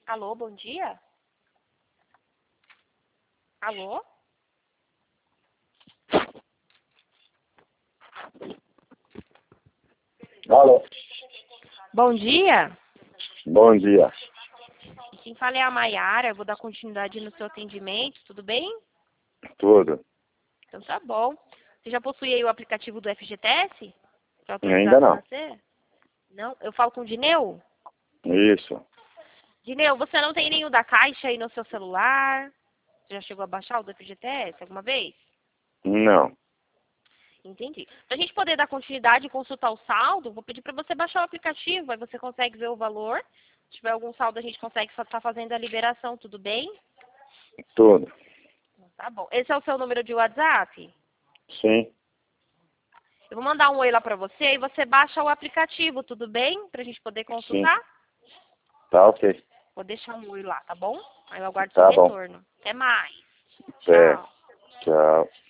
Alô, bom dia? Alô? Alô. Bom dia? Bom dia. Quem fala é a Maiara, eu vou dar continuidade no seu atendimento, tudo bem? Tudo? Então tá bom. Você já possui aí o aplicativo do FGTS? Que é o Ainda Autorizado não. Financeiro? Não? Eu falo com o Dineu? Isso. Dineu, você não tem nenhum da Caixa aí no seu celular? Você já chegou a baixar o do FGTS alguma vez? Não. Entendi. Para a gente poder dar continuidade e consultar o saldo, vou pedir para você baixar o aplicativo, aí você consegue ver o valor. Se tiver algum saldo, a gente consegue estar fazendo a liberação, tudo bem? Tudo. Tá bom. Esse é o seu número de WhatsApp? Sim. Eu vou mandar um oi lá para você e você baixa o aplicativo, tudo bem? Para a gente poder Sim. consultar? Tá ok. Vou deixar um oi lá, tá bom? Aí eu aguardo seu Tá bom. retorno. Até mais. É. Tchau. Tchau.